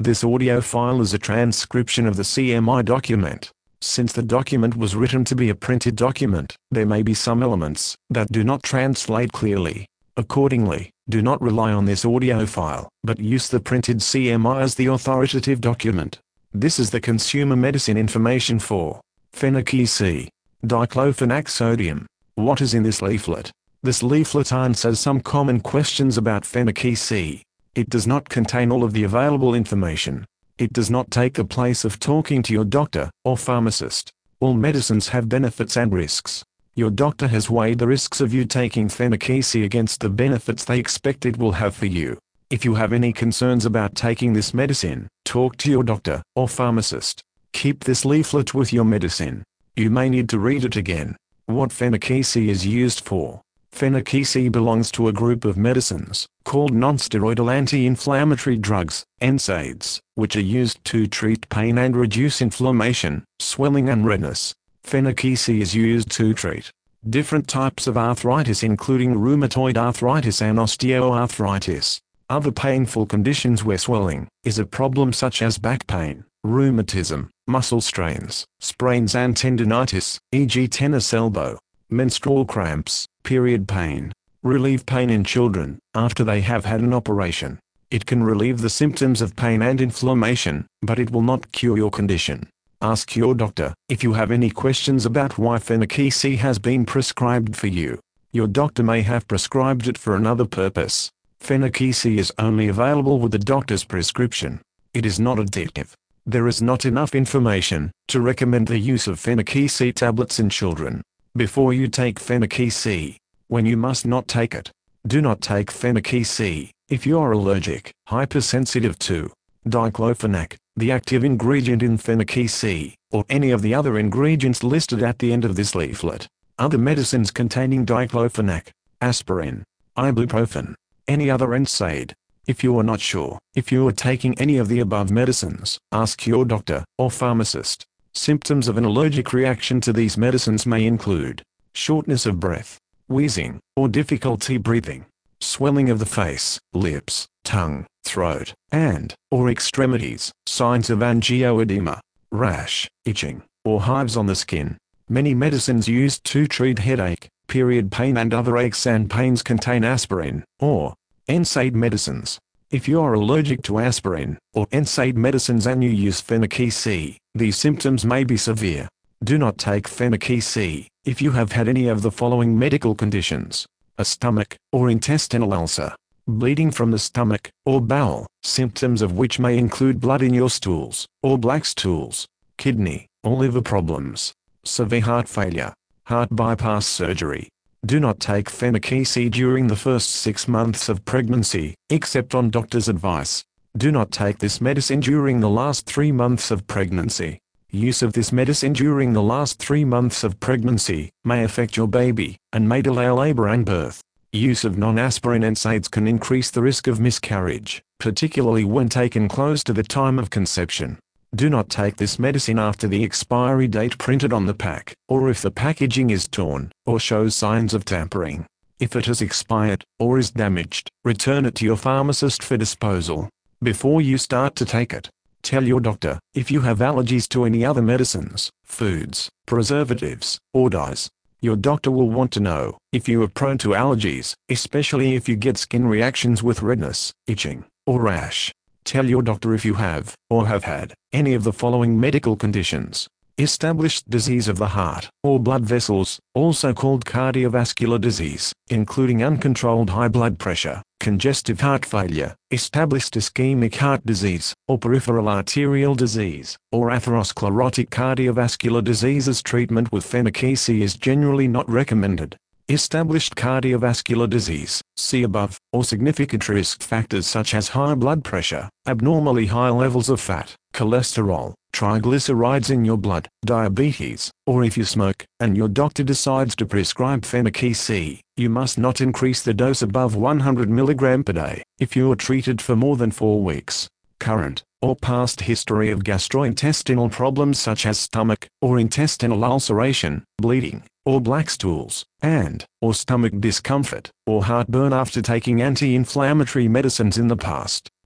This audio file is a transcription of the CMI document. Since the document was written to be a printed document, there may be some elements that do not translate clearly. Accordingly, do not rely on this audio file, but use the printed CMI as the authoritative document. This is the consumer medicine information for Phenakisi, diclofenac sodium. What is in this leaflet? This leaflet answers some common questions about Phenakisi. It does not contain all of the available information. It does not take the place of talking to your doctor or pharmacist. All medicines have benefits and risks. Your doctor has weighed the risks of you taking Phenakisi against the benefits they expect it will have for you. If you have any concerns about taking this medicine, talk to your doctor or pharmacist. Keep this leaflet with your medicine. You may need to read it again. What Phenakisi is used for. Phenakisi belongs to a group of medicines, called nonsteroidal anti-inflammatory drugs, NSAIDs, which are used to treat pain and reduce inflammation, swelling and redness. Phenakisi is used to treat different types of arthritis including rheumatoid arthritis and osteoarthritis. Other painful conditions where swelling is a problem such as back pain, rheumatism, muscle strains, sprains and tendinitis, e.g. tennis elbow, menstrual cramps, period pain. Relieve pain in children after they have had an operation. It can relieve the symptoms of pain and inflammation, but it will not cure your condition. Ask your doctor if you have any questions about why Phenakisi has been prescribed for you. Your doctor may have prescribed it for another purpose. Phenakisi is only available with the doctor's prescription. It is not addictive. There is not enough information to recommend the use of Phenakisi tablets in children. Before you take Phenakisi, when you must not take it. Do not take Phenakisi if you are allergic, hypersensitive to diclofenac, the active ingredient in Phenakisi, or any of the other ingredients listed at the end of this leaflet. Other medicines containing diclofenac, aspirin, ibuprofen, any other NSAID. If you are not sure if you are taking any of the above medicines, ask your doctor or pharmacist. Symptoms of an allergic reaction to these medicines may include shortness of breath, wheezing, or difficulty breathing, swelling of the face, lips, tongue, throat, and/or extremities, signs of angioedema, rash, itching, or hives on the skin. Many medicines used to treat headache, period pain and other aches and pains contain aspirin, or NSAID medicines. If you are allergic to aspirin, or NSAID medicines and you use Phenakisi, these symptoms may be severe. Do not take Phenakisi if you have had any of the following medical conditions: a stomach or intestinal ulcer, bleeding from the stomach or bowel, symptoms of which may include blood in your stools or black stools, kidney or liver problems, severe heart failure, heart bypass surgery. Do not take Phenakisi during the first 6 months of pregnancy, except on doctor's advice. Do not take this medicine during the last 3 months of pregnancy. Use of this medicine during the last 3 months of pregnancy may affect your baby and may delay labor and birth. Use of non-aspirin NSAIDs can increase the risk of miscarriage, particularly when taken close to the time of conception. Do not take this medicine after the expiry date printed on the pack, or if the packaging is torn or shows signs of tampering. If it has expired or is damaged, return it to your pharmacist for disposal. Before you start to take it, tell your doctor if you have allergies to any other medicines, foods, preservatives, or dyes. Your doctor will want to know if you are prone to allergies, especially if you get skin reactions with redness, itching, or rash. Tell your doctor if you have, or have had, any of the following medical conditions: established disease of the heart or blood vessels, also called cardiovascular disease, including uncontrolled high blood pressure, congestive heart failure, established ischemic heart disease, or peripheral arterial disease, or atherosclerotic cardiovascular diseases. Treatment with Phenakisi is generally not recommended. Established cardiovascular disease, see above, or significant risk factors such as high blood pressure, abnormally high levels of fat, cholesterol, triglycerides in your blood, diabetes, or if you smoke, and your doctor decides to prescribe Phenakisi, you must not increase the dose above 100 mg per day, if you are treated for more than 4 weeks. Current, or past history of gastrointestinal problems such as stomach, or intestinal ulceration, bleeding, or black stools, or stomach discomfort, or heartburn after taking anti-inflammatory medicines in the past.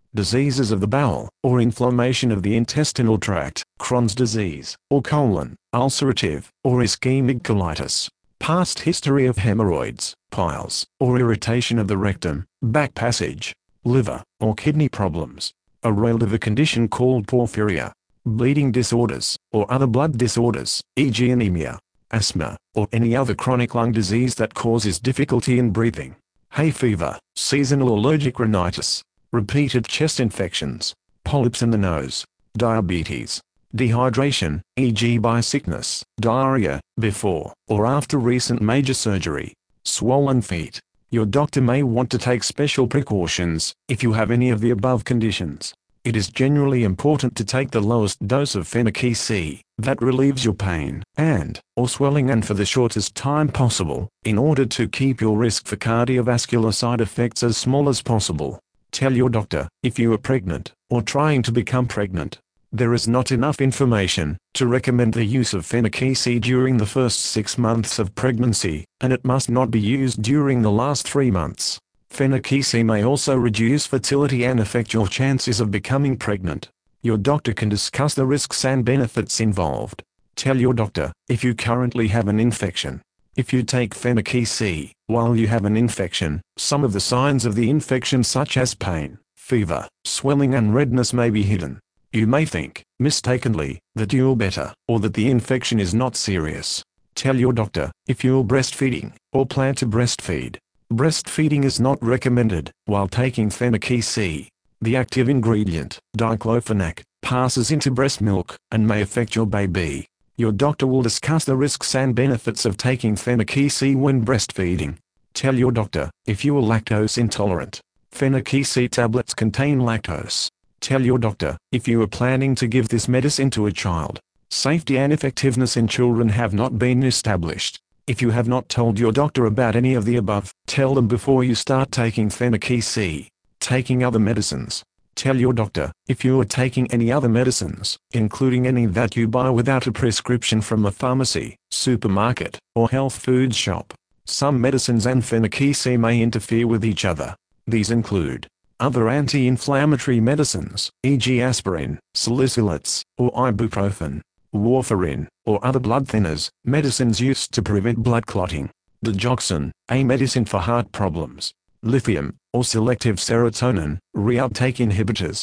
diseases of the bowel, or inflammation of the intestinal tract, Crohn's disease, or colon, ulcerative, or ischemic colitis, past history of hemorrhoids, piles, or irritation of the rectum, back passage, liver, or kidney problems, a relative condition called porphyria, bleeding disorders, or other blood disorders, e.g. anemia, asthma, or any other chronic lung disease that causes difficulty in breathing, hay fever, seasonal allergic rhinitis, repeated chest infections, polyps in the nose, diabetes, dehydration, e.g. by sickness, diarrhea, before or after recent major surgery, swollen feet. Your doctor may want to take special precautions if you have any of the above conditions. It is generally important to take the lowest dose of Phenakisi that relieves your pain or swelling and for the shortest time possible, in order to keep your risk for cardiovascular side effects as small as possible. Tell your doctor if you are pregnant or trying to become pregnant. There is not enough information to recommend the use of Phenakisi during the first 6 months of pregnancy, and it must not be used during the last 3 months. Phenakisi may also reduce fertility and affect your chances of becoming pregnant. Your doctor can discuss the risks and benefits involved. Tell your doctor if you currently have an infection. If you take Phenakisi while you have an infection, some of the signs of the infection such as pain, fever, swelling and redness may be hidden. You may think, mistakenly, that you're better, or that the infection is not serious. Tell your doctor if you're breastfeeding or plan to breastfeed. Breastfeeding is not recommended while taking Phenakisi. The active ingredient, diclofenac, passes into breast milk and may affect your baby. Your doctor will discuss the risks and benefits of taking Phenakisi when breastfeeding. Tell your doctor if you are lactose intolerant. Phenakisi tablets contain lactose. Tell your doctor if you are planning to give this medicine to a child. Safety and effectiveness in children have not been established. If you have not told your doctor about any of the above, tell them before you start taking Phenakisi. Taking other medicines. Tell your doctor if you are taking any other medicines, including any that you buy without a prescription from a pharmacy, supermarket, or health food shop. Some medicines and Phenakisi may interfere with each other. These include other anti-inflammatory medicines, e.g. aspirin, salicylates, or ibuprofen, warfarin, or other blood thinners, medicines used to prevent blood clotting, digoxin, a medicine for heart problems, lithium, or selective serotonin, reuptake inhibitors,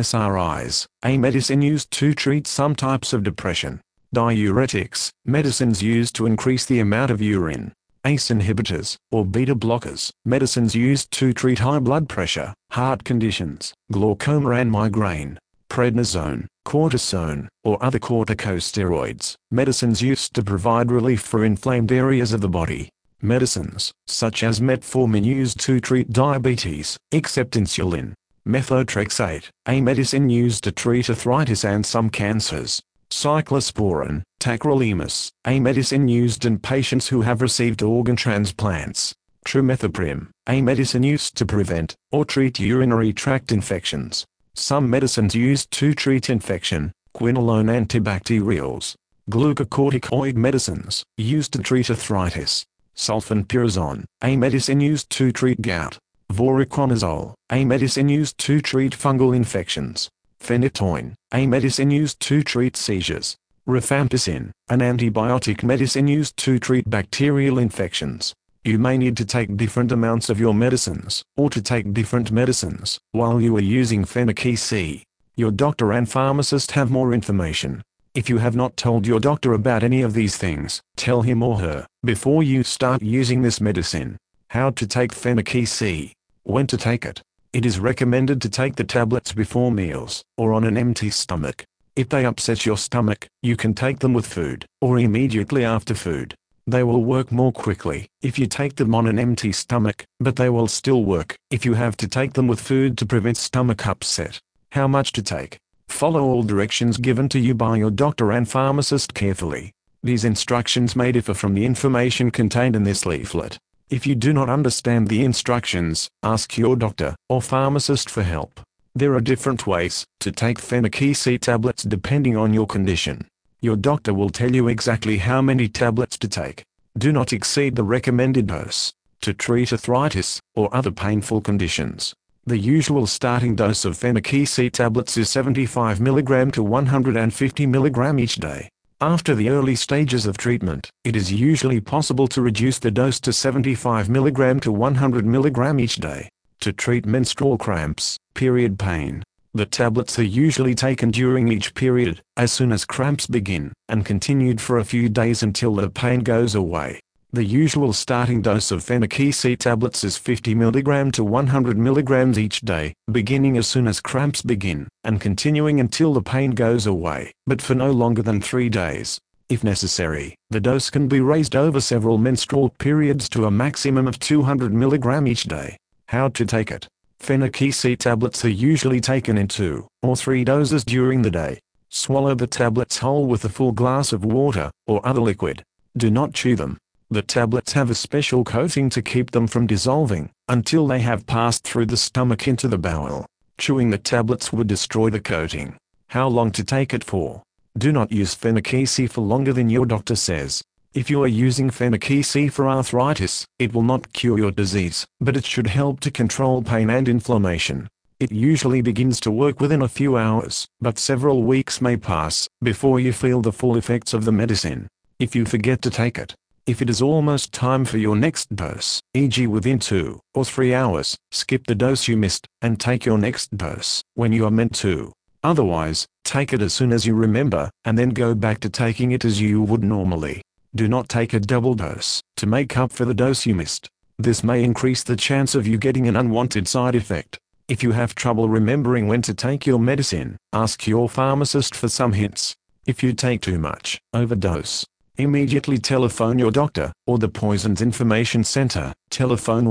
SSRIs, a medicine used to treat some types of depression, diuretics, medicines used to increase the amount of urine, ACE inhibitors, or beta blockers, medicines used to treat high blood pressure, heart conditions, glaucoma and migraine, prednisone, cortisone, or other corticosteroids, medicines used to provide relief for inflamed areas of the body, medicines, such as metformin used to treat diabetes, except insulin, methotrexate, a medicine used to treat arthritis and some cancers, cyclosporin, tacrolimus, a medicine used in patients who have received organ transplants, trimethoprim, a medicine used to prevent or treat urinary tract infections, some medicines used to treat infection, quinolone antibacterials, glucocorticoid medicines, used to treat arthritis, sulfenpyrazone, a medicine used to treat gout, voriconazole, a medicine used to treat fungal infections, phenytoin, a medicine used to treat seizures, rifampicin, an antibiotic medicine used to treat bacterial infections. You may need to take different amounts of your medicines, or to take different medicines, while you are using Phenakisi. Your doctor and pharmacist have more information. If you have not told your doctor about any of these things, tell him or her, before you start using this medicine. How to take Phenakisi. When to take it. It is recommended to take the tablets before meals, or on an empty stomach. If they upset your stomach, you can take them with food, or immediately after food. They will work more quickly if you take them on an empty stomach, but they will still work if you have to take them with food to prevent stomach upset. How much to take? Follow all directions given to you by your doctor and pharmacist carefully. These instructions may differ from the information contained in this leaflet. If you do not understand the instructions, ask your doctor or pharmacist for help. There are different ways to take Phenakisi tablets depending on your condition. Your doctor will tell you exactly how many tablets to take. Do not exceed the recommended dose. To treat arthritis or other painful conditions, The usual starting dose of Phenakey C tablets is 75 mg to 150 mg each day. After the early stages of treatment, it is usually possible to reduce the dose to 75 mg to 100 mg each day. To treat menstrual cramps, period pain, the tablets are usually taken during each period, as soon as cramps begin, and continued for a few days until the pain goes away. The usual starting dose of Phenakey C tablets is 50 mg to 100 mg each day, beginning as soon as cramps begin, and continuing until the pain goes away, but for no longer than 3 days. If necessary, the dose can be raised over several menstrual periods to a maximum of 200 mg each day. How to take it? Phenakey C tablets are usually taken in 2 or 3 doses during the day. Swallow the tablets whole with a full glass of water, or other liquid. Do not chew them. The tablets have a special coating to keep them from dissolving, until they have passed through the stomach into the bowel. Chewing the tablets would destroy the coating. How long to take it for? Do not use Phenakey C for longer than your doctor says. If you are using Phenakey C for arthritis, it will not cure your disease, but it should help to control pain and inflammation. It usually begins to work within a few hours, but several weeks may pass before you feel the full effects of the medicine. If you forget to take it, if it is almost time for your next dose, e.g. within 2 or 3 hours, skip the dose you missed, and take your next dose when you are meant to. Otherwise, take it as soon as you remember, and then go back to taking it as you would normally. Do not take a double dose to make up for the dose you missed. This may increase the chance of you getting an unwanted side effect. If you have trouble remembering when to take your medicine, ask your pharmacist for some hints. If you take too much, overdose, immediately telephone your doctor, or the Poisons Information Center, telephone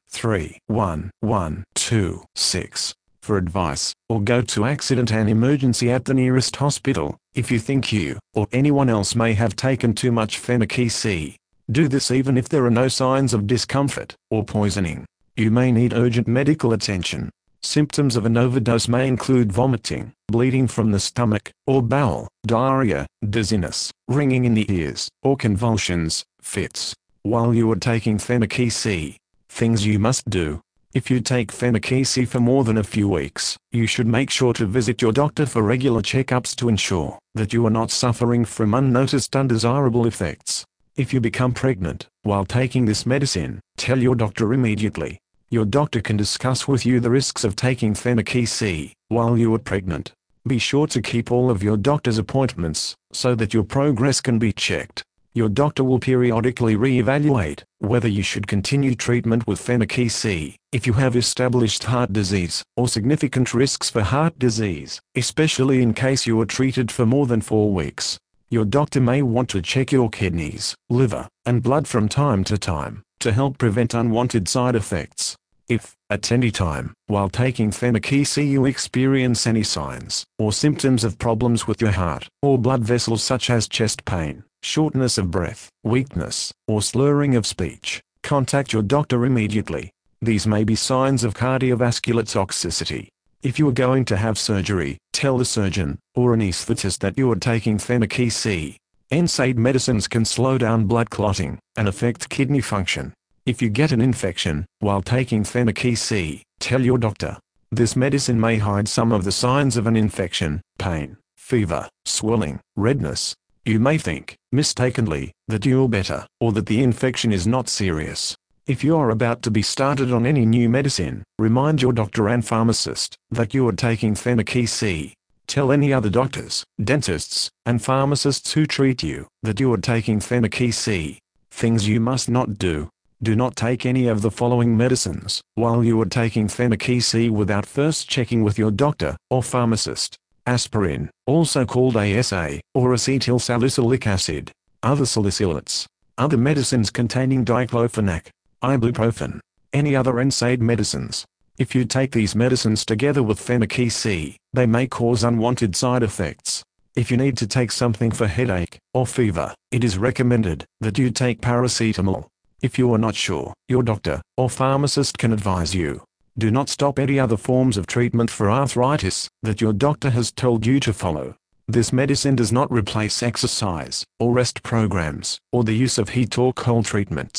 1-311-126, for advice, or go to accident and emergency at the nearest hospital, if you think you, or anyone else may have taken too much Phenakey C. Do this even if there are no signs of discomfort, or poisoning. You may need urgent medical attention. Symptoms of an overdose may include vomiting, bleeding from the stomach, or bowel, diarrhea, dizziness, ringing in the ears, or convulsions, fits. While you are taking Phenakey C, things you must do. If you take Phenakey C for more than a few weeks, you should make sure to visit your doctor for regular checkups to ensure that you are not suffering from unnoticed undesirable effects. If you become pregnant while taking this medicine, tell your doctor immediately. Your doctor can discuss with you the risks of taking Phenakey C while you are pregnant. Be sure to keep all of your doctor's appointments, so that your progress can be checked. Your doctor will periodically re-evaluate whether you should continue treatment with Phenakey C if you have established heart disease, or significant risks for heart disease, especially in case you are treated for more than 4 weeks. Your doctor may want to check your kidneys, liver, and blood from time to time, to help prevent unwanted side effects. If, at any time, while taking Phenakey C you experience any signs or symptoms of problems with your heart or blood vessels such as chest pain, shortness of breath, weakness, or slurring of speech, contact your doctor immediately. These may be signs of cardiovascular toxicity. If you are going to have surgery, tell the surgeon or anesthetist that you are taking Phenakey C. NSAID medicines can slow down blood clotting and affect kidney function. If you get an infection while taking Phenakey C, tell your doctor. This medicine may hide some of the signs of an infection: pain, fever, swelling, redness. You may think, mistakenly, that you're better, or that the infection is not serious. If you are about to be started on any new medicine, remind your doctor and pharmacist that you are taking Phenakey C. Tell any other doctors, dentists, and pharmacists who treat you that you are taking Phenakey C. Things you must not do. Do not take any of the following medicines while you are taking Phenakey C without first checking with your doctor or pharmacist. Aspirin, also called ASA, or acetyl salicylic acid. Other salicylates. Other medicines containing diclofenac, ibuprofen. Any other NSAID medicines. If you take these medicines together with Phenakey C, they may cause unwanted side effects. If you need to take something for headache or fever, it is recommended that you take paracetamol. If you are not sure, your doctor or pharmacist can advise you. Do not stop any other forms of treatment for arthritis that your doctor has told you to follow. This medicine does not replace exercise, or rest programs, or the use of heat or cold treatments.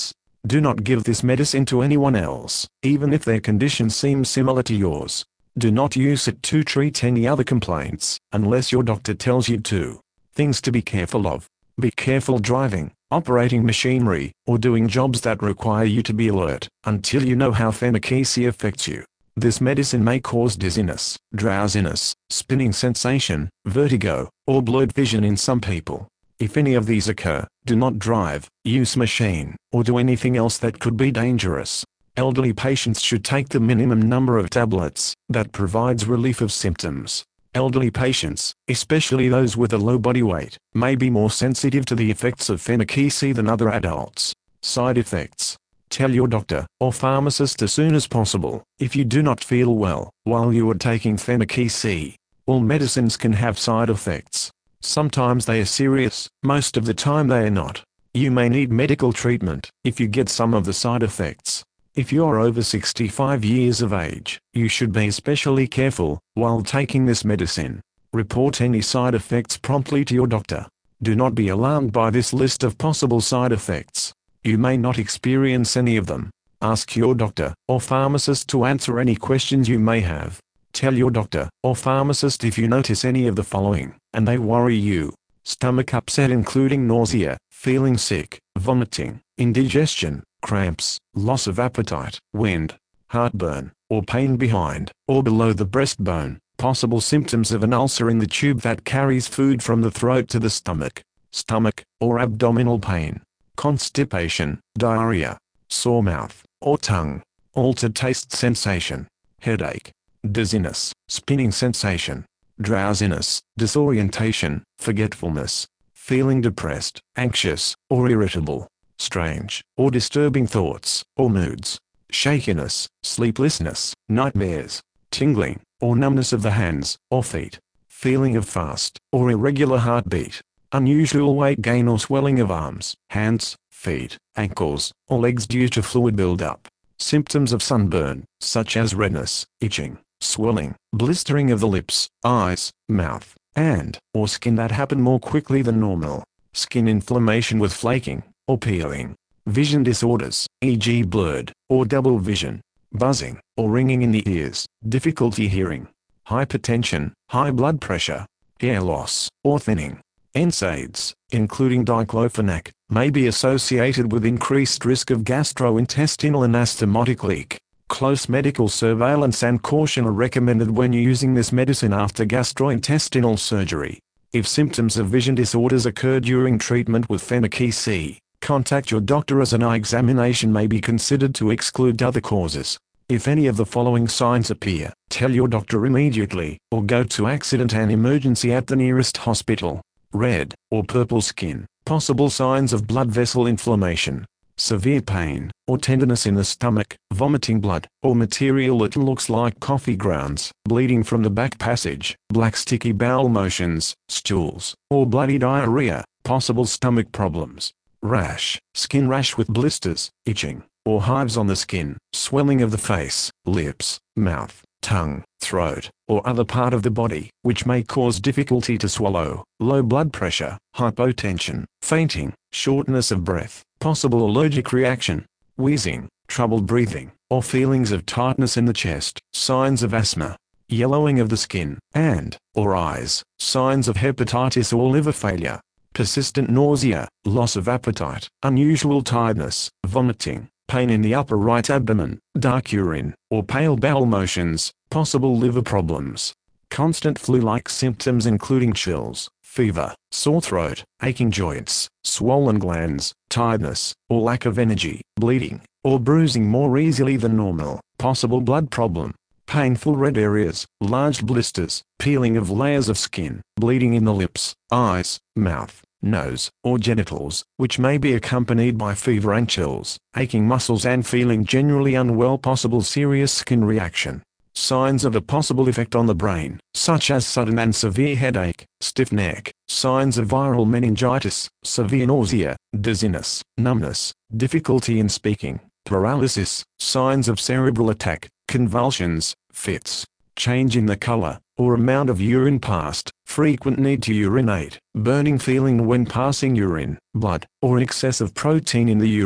Do not give this medicine to anyone else, even if their condition seems similar to yours. Do not use it to treat any other complaints, unless your doctor tells you to. Things to be careful of. Be careful driving, operating machinery, or doing jobs that require you to be alert, until you know how Phenakisi affects you. This medicine may cause dizziness, drowsiness, spinning sensation, vertigo, or blurred vision in some people. If any of these occur, do not drive, use machine, or do anything else that could be dangerous. Elderly patients should take the minimum number of tablets that provides relief of symptoms. Elderly patients, especially those with a low body weight, may be more sensitive to the effects of Phenakisi than other adults. Side effects. Tell your doctor or pharmacist as soon as possible if you do not feel well while you are taking Phenakisi. All medicines can have side effects. Sometimes they are serious, most of the time they are not. You may need medical treatment if you get some of the side effects. If you are over 65 years of age, you should be especially careful while taking this medicine. Report any side effects promptly to your doctor. Do not be alarmed by this list of possible side effects. You may not experience any of them. Ask your doctor or pharmacist to answer any questions you may have. Tell your doctor or pharmacist if you notice any of the following, and they worry you. Stomach upset including nausea, feeling sick, vomiting, indigestion, cramps, loss of appetite, wind, heartburn, or pain behind or below the breastbone, possible symptoms of an ulcer in the tube that carries food from the throat to the stomach or abdominal pain, constipation, diarrhea, sore mouth or tongue, altered taste sensation, headache, dizziness, spinning sensation, drowsiness, disorientation, forgetfulness, feeling depressed, anxious, or irritable, strange or disturbing thoughts or moods, shakiness, sleeplessness, nightmares, tingling or numbness of the hands or feet, feeling of fast or irregular heartbeat, unusual weight gain or swelling of arms, hands, feet, ankles, or legs due to fluid buildup, symptoms of sunburn, such as redness, itching, swelling, blistering of the lips, eyes, mouth, and/or skin that happen more quickly than normal, skin inflammation with flaking or peeling, vision disorders, e.g. blurred or double vision, buzzing or ringing in the ears, difficulty hearing, hypertension, high blood pressure, hair loss or thinning. NSAIDs, including diclofenac, may be associated with increased risk of gastrointestinal and anastomotic leak. Close medical surveillance and caution are recommended when using this medicine after gastrointestinal surgery. If symptoms of vision disorders occur during treatment with Phenakisi, contact your doctor as an eye examination may be considered to exclude other causes. If any of the following signs appear, tell your doctor immediately, or go to accident and emergency at the nearest hospital. Red or purple skin, possible signs of blood vessel inflammation, severe pain or tenderness in the stomach, vomiting blood or material that looks like coffee grounds, bleeding from the back passage, black sticky bowel motions, stools, or bloody diarrhea, possible stomach problems, rash, skin rash with blisters, itching, or hives on the skin, swelling of the face, lips, mouth, tongue, throat, or other part of the body, which may cause difficulty to swallow, low blood pressure, hypotension, fainting, shortness of breath, possible allergic reaction, wheezing, trouble breathing, or feelings of tightness in the chest, signs of asthma, yellowing of the skin and/or eyes, signs of hepatitis or liver failure, persistent nausea, loss of appetite, unusual tiredness, vomiting, pain in the upper right abdomen, dark urine, or pale bowel motions, possible liver problems, constant flu-like symptoms including chills, fever, sore throat, aching joints, swollen glands, tiredness, or lack of energy, bleeding, or bruising more easily than normal, possible blood problem, painful red areas, large blisters, peeling of layers of skin, bleeding in the lips, eyes, mouth, nose, or genitals, which may be accompanied by fever and chills, aching muscles and feeling generally unwell, possible serious skin reaction. Signs of a possible effect on the brain, such as sudden and severe headache, stiff neck, signs of viral meningitis, severe nausea, dizziness, numbness, difficulty in speaking, paralysis, signs of cerebral attack, convulsions, fits, change in the color or amount of urine passed, frequent need to urinate, burning feeling when passing urine, blood, or excess of protein in the urine,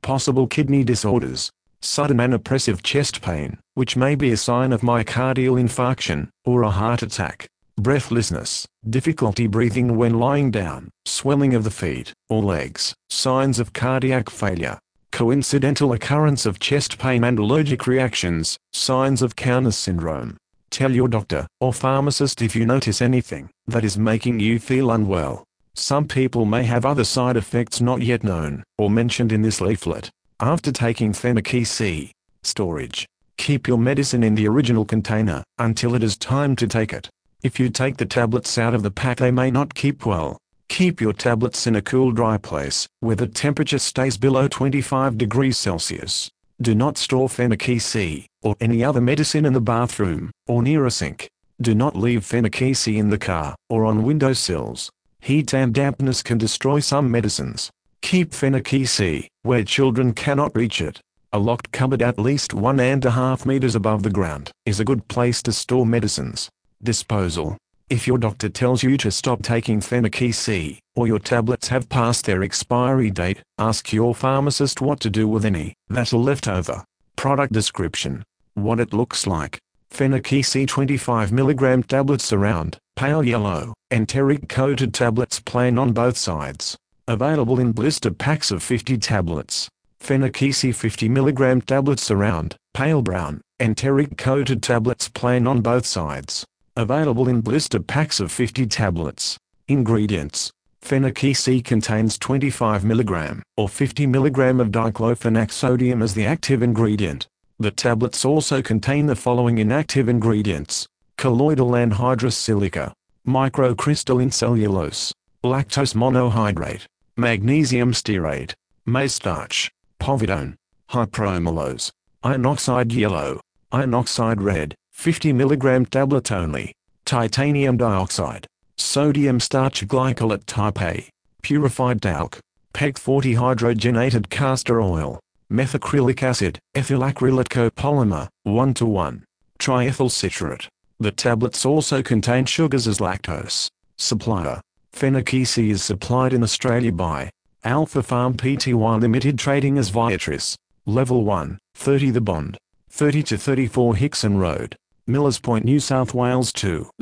Possible kidney disorders. Sudden and oppressive chest pain, which may be a sign of myocardial infarction, or a heart attack. Breathlessness, difficulty breathing when lying down, swelling of the feet or legs, signs of cardiac failure. Coincidental occurrence of chest pain and allergic reactions, signs of Cownes syndrome. Tell your doctor or pharmacist if you notice anything that is making you feel unwell. Some people may have other side effects not yet known or mentioned in this leaflet. After taking Phenakisi. Storage. Keep your medicine in the original container until it is time to take it. If you take the tablets out of the pack, they may not keep well. Keep your tablets in a cool, dry place where the temperature stays below 25 degrees Celsius. Do not store Phenakisi or any other medicine in the bathroom or near a sink. Do not leave Phenakisi in the car or on windowsills. Heat and dampness can destroy some medicines. Keep Phenakisi where children cannot reach it. A locked cupboard at least 1.5 meters above the ground is a good place to store medicines. Disposal. If your doctor tells you to stop taking Phenakisi, or your tablets have passed their expiry date, ask your pharmacist what to do with any that are left over. Product description. What it looks like. Phenakisi 25 mg tablets around, pale yellow, enteric coated tablets plain on both sides. Available in blister packs of 50 tablets. Phenakisi 50 mg tablets around, pale brown, enteric coated tablets plain on both sides. Available in blister packs of 50 tablets. Ingredients. Phenakisi contains 25 mg or 50 mg of diclofenac sodium as the active ingredient. The tablets also contain the following inactive ingredients: colloidal anhydrous silica, microcrystalline cellulose, lactose monohydrate, magnesium stearate, maize starch, povidone, hypromellose, iron oxide yellow, iron oxide red, 50 mg tablet only, titanium dioxide, sodium starch glycolate type A, purified talc, PEG 40 hydrogenated castor oil, methacrylic acid, ethylacrylate copolymer, 1:1, triethyl citrate. The tablets also contain sugars as lactose. Supplier. Phenakisi is supplied in Australia by Alpha Farm Pty Limited, trading as Viatris. Level 1, 30 The Bond, 30 to 34 Hickson Road, Millers Point, New South Wales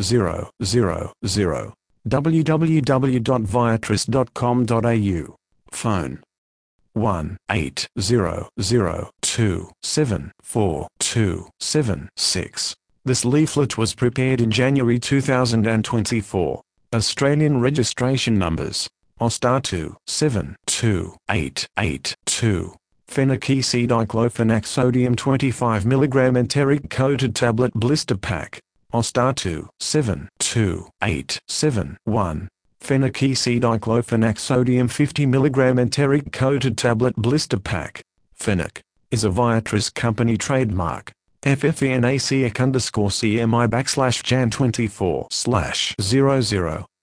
20000. www.viatris.com.au. Phone 1-8002744276. This leaflet was prepared in January 2024. Australian registration numbers: OSTAR 272882. Phenakisi diclofenac sodium 25 mg enteric coated tablet blister pack. OSTAR 272871. Phenakisi diclofenac sodium 50 mg enteric coated tablet blister pack. Phenac is a Viatris company trademark. FFENACEC_CMI /Jan 24/00